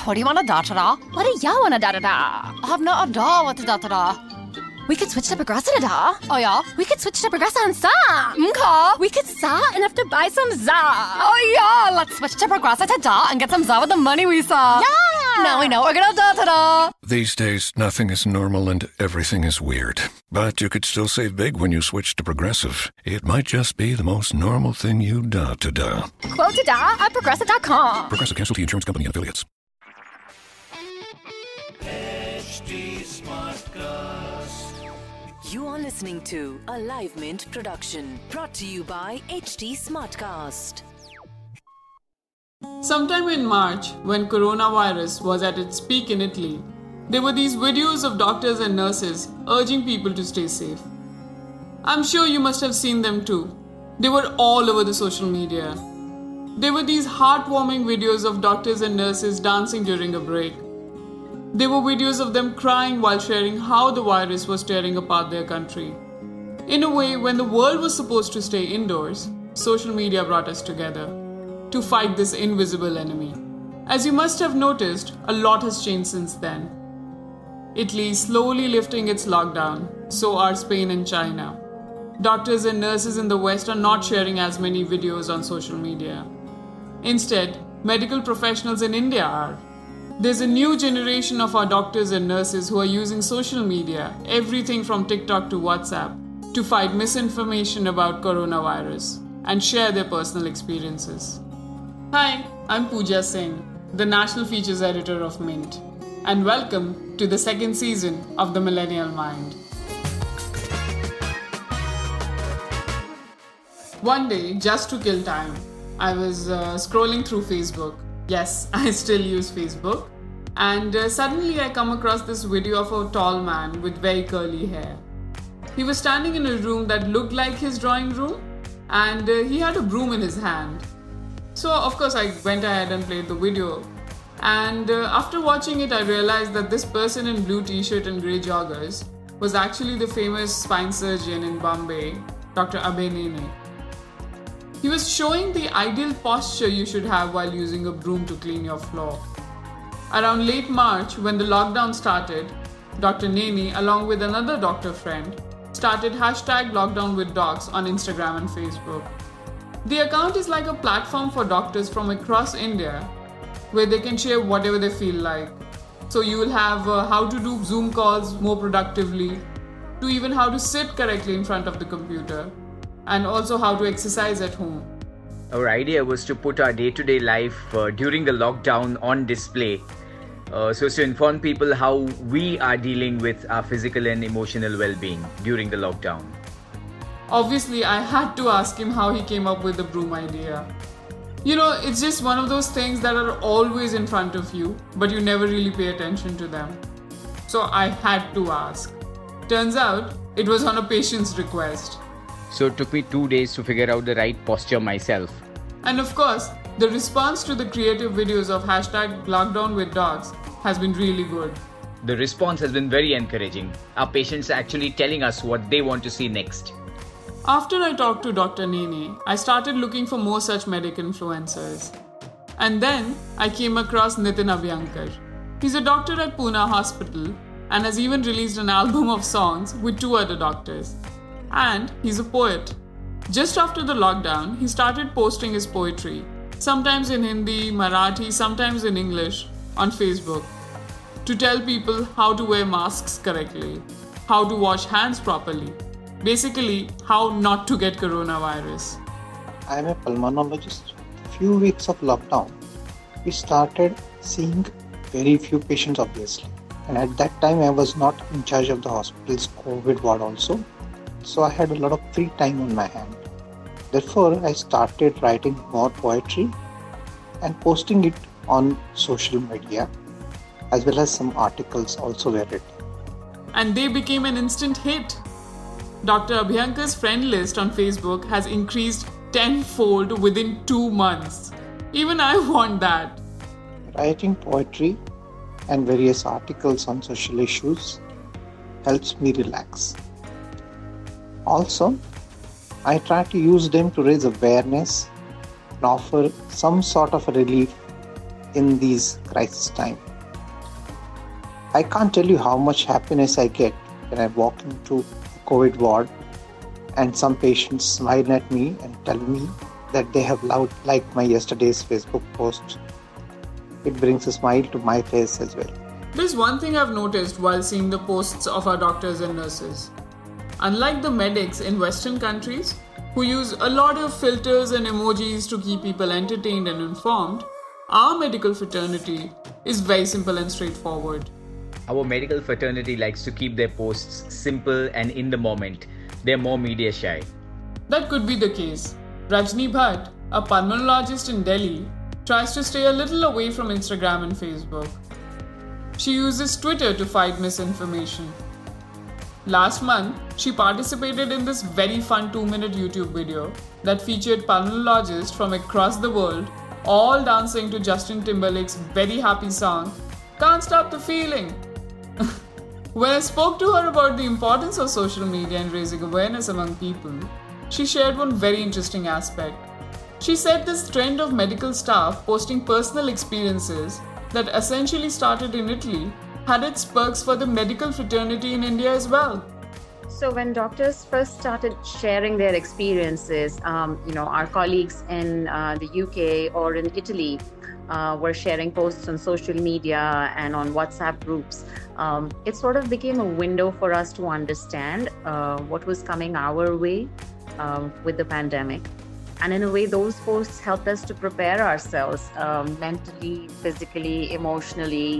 What do you want to da-da-da? What do ya wanna da-da-da? I have no idea what to da-da-da. We could switch to Progressa da. Oh, yeah? We could switch to Progressa and sa. Okay. We could sa enough to buy some za. Oh, yeah. Let's switch to Progressa to da and get some za with the money we saw. Yeah. Now we know we're gonna da-da-da. These days, nothing is normal and everything is weird. But you could still save big when you switch to Progressive. It might just be the most normal thing you da-da-da. Quote to da at Progressive.com. Progressive Casualty Insurance Company and Affiliates. You are listening to a Live Mint production brought to you by HT Smartcast. Sometime in March, when coronavirus was at its peak in Italy, there were these videos of doctors and nurses urging people to stay safe. I'm sure you must have seen them too. They were all over the social media. There were these heartwarming videos of doctors and nurses dancing during a break. There were videos of them crying while sharing how the virus was tearing apart their country. In a way, when the world was supposed to stay indoors, social media brought us together to fight this invisible enemy. As you must have noticed, a lot has changed since then. Italy is slowly lifting its lockdown, so are Spain and China. Doctors and nurses in the West are not sharing as many videos on social media. Instead, medical professionals in India are. There's a new generation of our doctors and nurses who are using social media, everything from TikTok to WhatsApp, to fight misinformation about coronavirus and share their personal experiences. Hi, I'm Pooja Singh, the National Features Editor of Mint, and welcome to the second season of The Millennial Mind. One day, just to kill time, I was scrolling through Facebook. Yes, I still use Facebook. And suddenly I come across this video of a tall man with very curly hair. He was standing in a room that looked like his drawing room, and he had a broom in his hand. So of course I went ahead and played the video. And after watching it, I realized that this person in blue t-shirt and grey joggers was actually the famous spine surgeon in Bombay, Dr. Abhay Nene. He was showing the ideal posture you should have while using a broom to clean your floor. Around late March, when the lockdown started, Dr. Nene, along with another doctor friend, started #LockdownWithDocs on Instagram and Facebook. The account is like a platform for doctors from across India where they can share whatever they feel like. So you will have how to do Zoom calls more productively, to even how to sit correctly in front of the computer, and also how to exercise at home. Our idea was to put our day-to-day life during the lockdown on display, so as to inform people how we are dealing with our physical and emotional well-being during the lockdown. Obviously, I had to ask him how he came up with the broom idea. You know, it's just one of those things that are always in front of you, but you never really pay attention to them. So I had to ask. Turns out, it was on a patient's request. So it took me 2 days to figure out the right posture myself. And of course, the response to the creative videos of #LockdownWithDocs has been really good. The response has been very encouraging. Our patients are actually telling us what they want to see next. After I talked to Dr. Nene, I started looking for more such medic influencers. And then I came across Nitin Abhyankar. He's a doctor at Pune Hospital and has even released an album of songs with 2 other doctors. And he's a poet. Just after the lockdown, he started posting his poetry, sometimes in Hindi, Marathi, sometimes in English, on Facebook, to tell people how to wear masks correctly, how to wash hands properly, basically how not to get coronavirus. I am a pulmonologist. Few weeks of lockdown, we started seeing very few patients obviously. And at that time I was not in charge of the hospital's COVID ward also. So I had a lot of free time on my hand. Therefore, I started writing more poetry and posting it on social media, as well as some articles also were written. And they became an instant hit. Dr. Abhyankar's friend list on Facebook has increased tenfold within 2 months. Even I want that. Writing poetry and various articles on social issues helps me relax. Also, I try to use them to raise awareness and offer some sort of relief in these crisis times. I can't tell you how much happiness I get when I walk into a COVID ward and some patients smile at me and tell me that they have liked my yesterday's Facebook post. It brings a smile to my face as well. There's one thing I've noticed while seeing the posts of our doctors and nurses. Unlike the medics in Western countries, who use a lot of filters and emojis to keep people entertained and informed, our medical fraternity is very simple and straightforward. Our medical fraternity likes to keep their posts simple and in the moment. They're more media shy. That could be the case. Rajni Bhatt, a pulmonologist in Delhi, tries to stay a little away from Instagram and Facebook. She uses Twitter to fight misinformation. Last month, she participated in this very fun 2-minute YouTube video that featured pulmonologists from across the world all dancing to Justin Timberlake's very happy song, Can't Stop the Feeling. When I spoke to her about the importance of social media and raising awareness among people, she shared one very interesting aspect. She said this trend of medical staff posting personal experiences that essentially started in Italy had its perks for the medical fraternity in India as well. So when doctors first started sharing their experiences, our colleagues in the UK or in Italy were sharing posts on social media and on WhatsApp groups. It sort of became a window for us to understand what was coming our way with the pandemic. And in a way, those posts helped us to prepare ourselves mentally, physically, emotionally.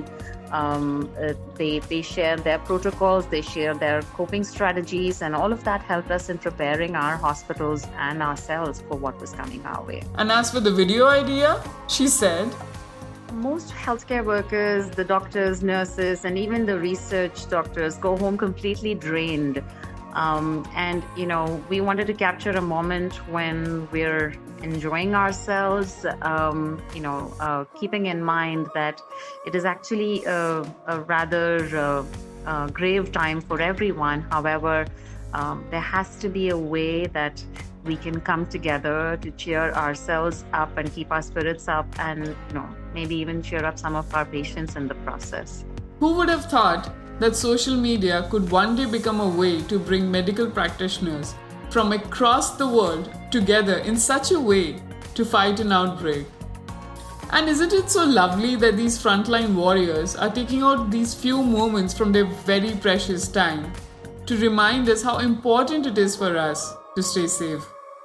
They share their protocols, they share their coping strategies, and all of that helped us in preparing our hospitals and ourselves for what was coming our way. And as for the video idea, she said, most healthcare workers, the doctors, nurses, and even the research doctors go home completely drained. We wanted to capture a moment when we're enjoying ourselves, keeping in mind that it is actually a rather grave time for everyone. However, there has to be a way that we can come together to cheer ourselves up and keep our spirits up and, maybe even cheer up some of our patients in the process. Who would have thought that social media could one day become a way to bring medical practitioners from across the world together in such a way to fight an outbreak? And isn't it so lovely that these frontline warriors are taking out these few moments from their very precious time to remind us how important it is for us to stay safe?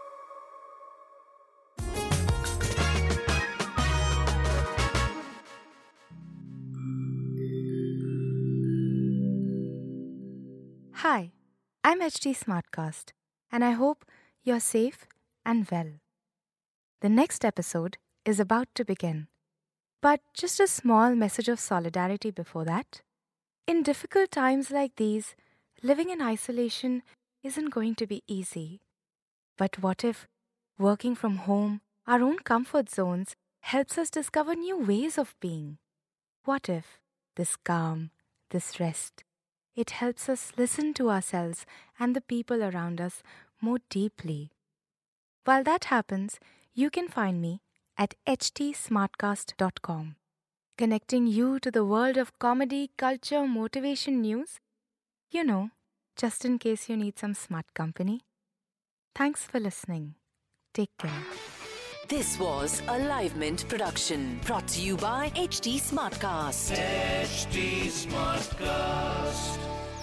Hi, I'm HT Smartcast, and I hope you're safe and well. The next episode is about to begin, but just a small message of solidarity before that. In difficult times like these, living in isolation isn't going to be easy. But what if working from home, our own comfort zones, helps us discover new ways of being? What if this calm, this rest, it helps us listen to ourselves and the people around us more deeply? While that happens, you can find me at htsmartcast.com, connecting you to the world of comedy, culture, motivation news. Just in case you need some smart company. Thanks for listening. Take care. This was a Live Mint production brought to you by HT Smartcast. HT Smartcast.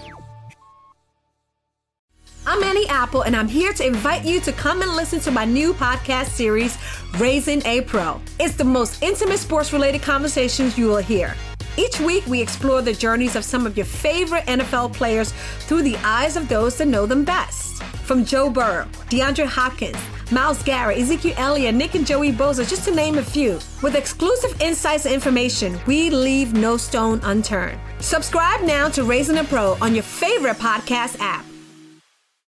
I'm Annie Apple, and I'm here to invite you to come and listen to my new podcast series, Raising a Pro. It's the most intimate sports-related conversations you will hear. Each week, we explore the journeys of some of your favorite NFL players through the eyes of those that know them best. From Joe Burrow, DeAndre Hopkins, Myles Garrett, Ezekiel Elliott, Nick and Joey Bosa, just to name a few. With exclusive insights and information, we leave no stone unturned. Subscribe now to Raising a Pro on your favorite podcast app.